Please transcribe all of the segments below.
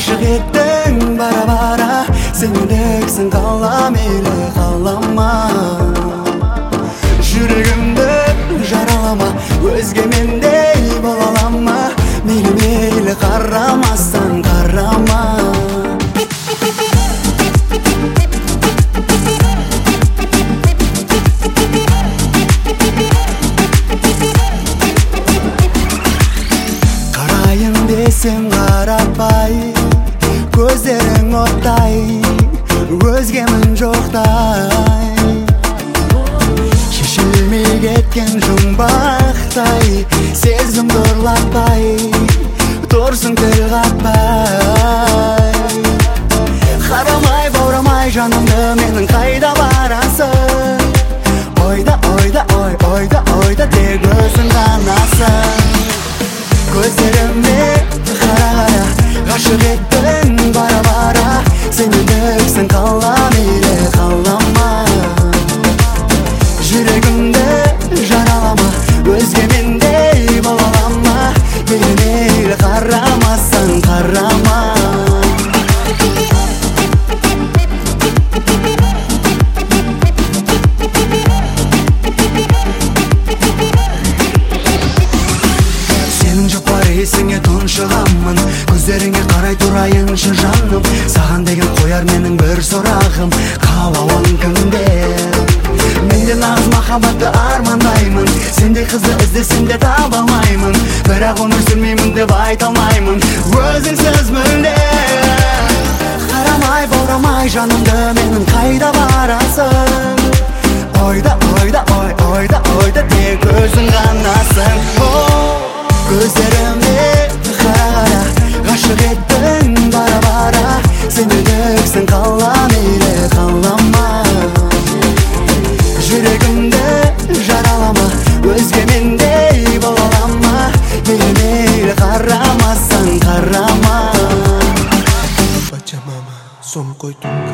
Aşık ettin bara bara, senliksin kalam eyle kalama. Yüreğimde jaralama, özge mendey bolalama. Meni meyle karamazsan karama. Karayın desem karapay, gözlerin otay, özgemin joktay. Şişilmey ketken жұмбақтай, сезім торлатпай, тұрсың тіл қатпай. Қарамай баурамай жанымды менің қайда барасың? Ойда ойда ой, ойда ойда тек өзің ғанасың. Көздеріме қара-қара, ғашық еттің бара-бара. Сенімдіксің қалам ейле қалама. Yüreğimde jaralama, özge mendey bolalama. Meni meyle karamazsan karama. Senin жоқ бар есіңе тұншығамын, көздеріңе қарай тұрайыншы жаным. Саған деген қояр менің бір сұрағым, қалауың кімде? Менде нағыз махаббатты армандаймын, сендей қызды іздесем де таба алмаймын. Бірақ өмір сүрмеймін деп айта алмаймын, өзіңсіз мүлде. Қарамай баурамай жанымды менің қайда барасың? Ойда ойда ой, ойда ойда тек өзің ғанасың. Көздеріме қара-қара, ғашық еттің бара-бара. Сенбедіксің қалам ейле қалама. Yüreğimde jaralama, özge mendey bolalama. Meni meyle karamazsan karama. Pachamama, som koytunga.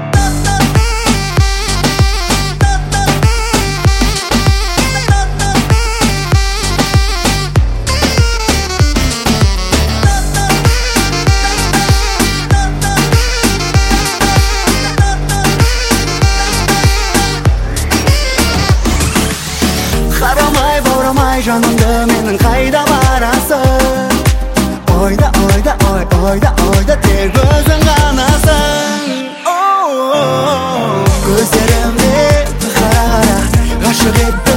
Қарамай баурамай жанымды менің қайда барасың? Ойда ойда ой, ойда ойда тек өзің ғанасың. Көздерімде қара-қара, ғашық еттің